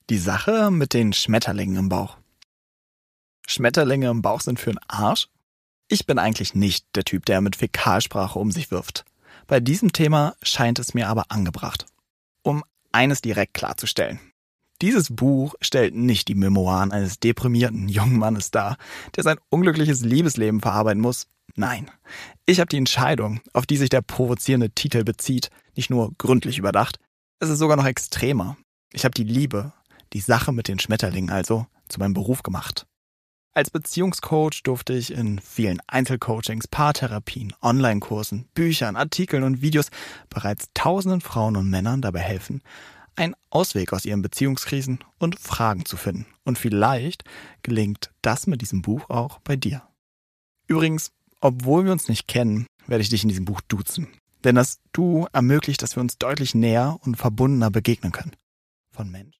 Die Sache mit den Schmetterlingen im Bauch. Schmetterlinge im Bauch sind für 'n Arsch? Ich bin eigentlich nicht der Typ, der mit Fäkalsprache um sich wirft. Bei diesem Thema scheint es mir aber angebracht. Um eines direkt klarzustellen. Dieses Buch stellt nicht die Memoiren eines deprimierten jungen Mannes dar, der sein unglückliches Liebesleben verarbeiten muss. Nein, ich habe die Entscheidung, auf die sich der provozierende Titel bezieht, nicht nur gründlich überdacht, es ist sogar noch extremer. Ich habe die Liebe, die Sache mit den Schmetterlingen also, zu meinem Beruf gemacht. Als Beziehungscoach durfte ich in vielen Einzelcoachings, Paartherapien, Online-Kursen, Büchern, Artikeln und Videos bereits tausenden Frauen und Männern dabei helfen, einen Ausweg aus ihren Beziehungskrisen und Fragen zu finden. Und vielleicht gelingt das mit diesem Buch auch bei dir. Übrigens, obwohl wir uns nicht kennen, werde ich dich in diesem Buch duzen. Denn das Du ermöglicht, dass wir uns deutlich näher und verbundener begegnen können. Von Mensch